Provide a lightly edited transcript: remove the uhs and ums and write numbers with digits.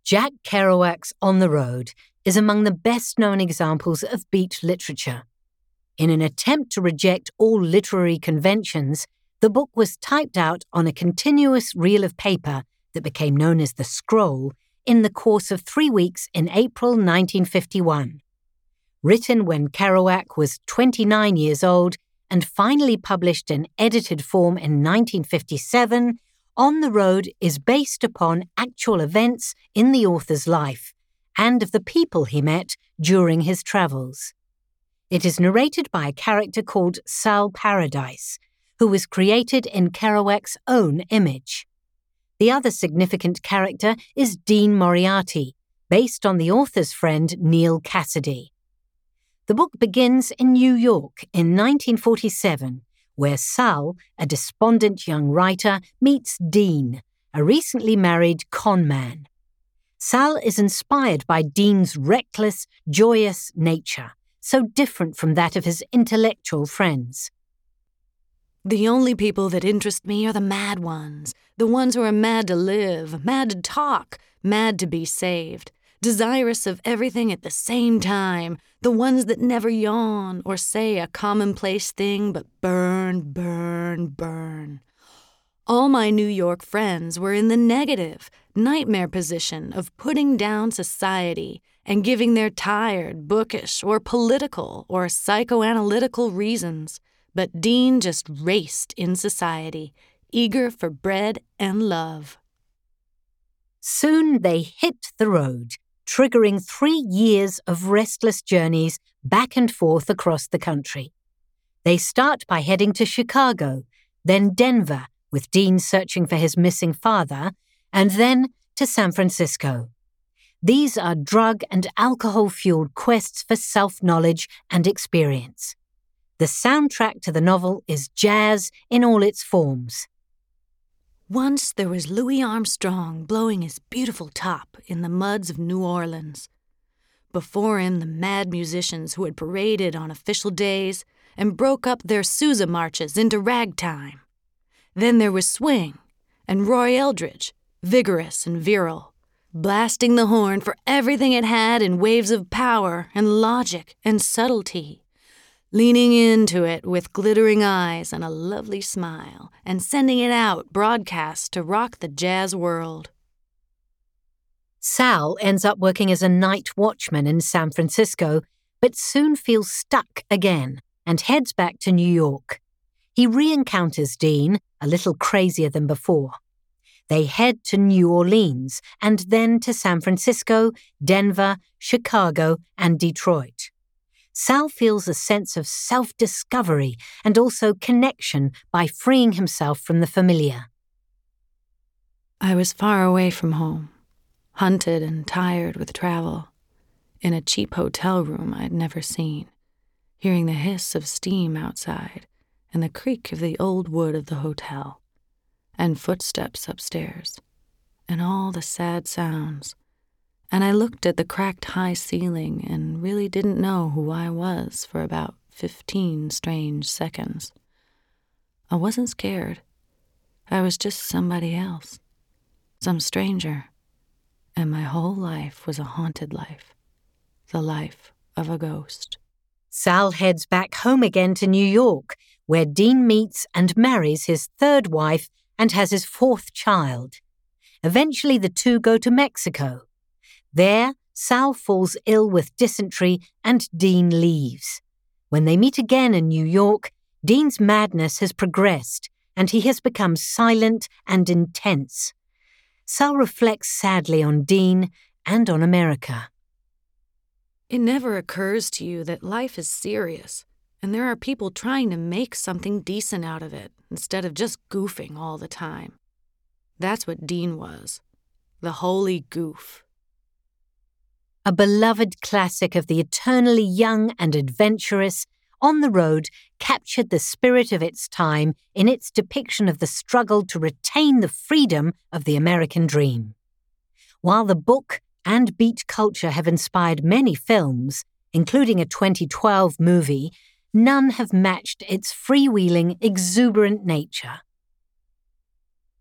Jack Kerouac's On the Road is among the best-known examples of beat literature. In an attempt to reject all literary conventions, the book was typed out on a continuous reel of paper that became known as the Scroll in the course of 3 weeks in April 1951. Written when Kerouac was 29 years old and finally published in edited form in 1957, On the Road is based upon actual events in the author's life and of the people he met during his travels. It is narrated by a character called Sal Paradise, who was created in Kerouac's own image. The other significant character is Dean Moriarty, based on the author's friend Neal Cassady. The book begins in New York in 1947, where Sal, a despondent young writer, meets Dean, a recently married con man. Sal is inspired by Dean's reckless, joyous nature, so different from that of his intellectual friends. The only people that interest me are the mad ones, the ones who are mad to live, mad to talk, mad to be saved, desirous of everything at the same time, the ones that never yawn or say a commonplace thing but burn, burn, burn. All my New York friends were in the negative, nightmare position of putting down society and giving their tired, bookish, or political or psychoanalytical reasons. But Dean just raced in society, eager for bread and love. Soon they hit the road, triggering 3 years of restless journeys back and forth across the country. They start by heading to Chicago, then Denver, with Dean searching for his missing father, and then to San Francisco. These are drug and alcohol-fueled quests for self-knowledge and experience. The soundtrack to the novel is jazz in all its forms. Once there was Louis Armstrong blowing his beautiful top in the muds of New Orleans. Before him, the mad musicians who had paraded on official days and broke up their Sousa marches into ragtime. Then there was swing and Roy Eldridge, vigorous and virile, blasting the horn for everything it had in waves of power and logic and subtlety, leaning into it with glittering eyes and a lovely smile, and sending it out broadcast to rock the jazz world. Sal ends up working as a night watchman in San Francisco, but soon feels stuck again and heads back to New York. He re-encounters Dean, a little crazier than before. They head to New Orleans and then to San Francisco, Denver, Chicago, and Detroit. Sal feels a sense of self-discovery and also connection by freeing himself from the familiar. I was far away from home, hunted and tired with travel, in a cheap hotel room I'd never seen, hearing the hiss of steam outside and the creak of the old wood of the hotel, and footsteps upstairs, and all the sad sounds. And I looked at the cracked high ceiling and really didn't know who I was for about 15 strange seconds. I wasn't scared. I was just somebody else, some stranger. And my whole life was a haunted life, the life of a ghost. Sal heads back home again to New York, where Dean meets and marries his third wife and has his fourth child. Eventually the two go to Mexico. There, Sal falls ill with dysentery and Dean leaves. When they meet again in New York, Dean's madness has progressed and he has become silent and intense. Sal reflects sadly on Dean and on America. It never occurs to you that life is serious, and there are people trying to make something decent out of it instead of just goofing all the time. That's what Dean was, the holy goof. A beloved classic of the eternally young and adventurous, On the Road captured the spirit of its time in its depiction of the struggle to retain the freedom of the American dream. While the book and beat culture have inspired many films, including a 2012 movie, none have matched its freewheeling, exuberant nature.